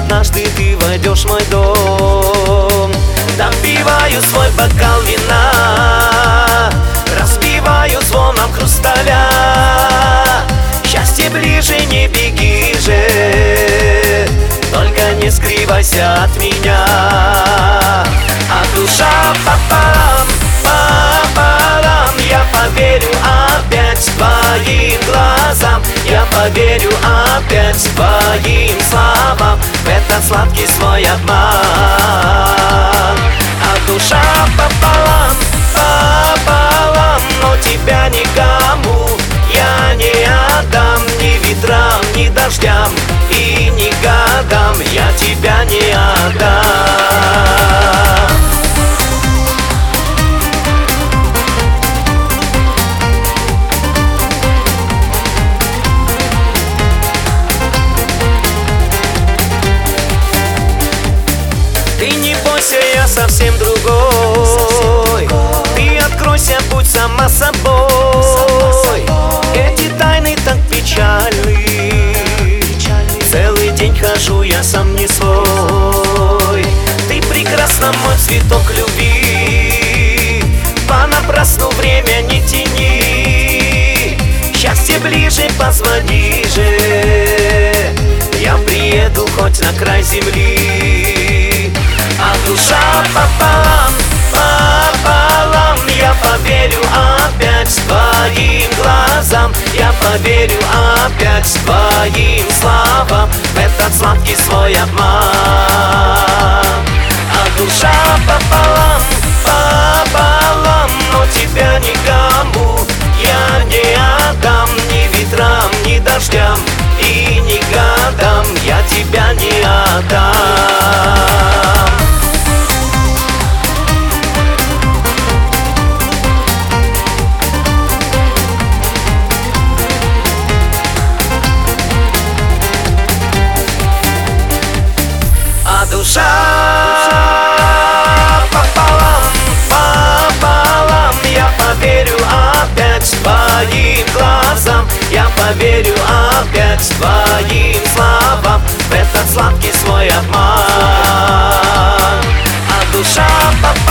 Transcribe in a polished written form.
однажды ты войдешь в мой дом. Допиваю свой бокал вина, разбиваю звоном хрусталя. Счастье ближе, не беги же, только не скрывайся от меня. А душа пополам, пополам, я поверю опять твоим глазам. Я поверю опять твоим словам, в этот сладкий свой обман. А душа пополам, пополам, но тебя никому я не отдам. Ни ветрам, ни дождям и ни годам я тебя не отдам. Ты не бойся, я совсем другой. Ты откройся, будь сама собой. Эти тайны так печальны. Целый день хожу, я сам не свой. Ты прекрасна, мой цветок любви. Понапрасну время не тяни. Счастье ближе, позвони же. Я приеду хоть на край земли. А душа пополам, пополам, я поверю опять твоим глазам. Я поверю опять твоим словам, в этот сладкий свой обман. А душа пополам, пополам, но тебя никому я не отдам. Ни ветрам, ни дождям и ни годам я тебя не отдам. Душа пополам, пополам, я поверю опять твоим глазам. Я поверю опять твоим словам, в этот сладкий свой обман. А душа пополам,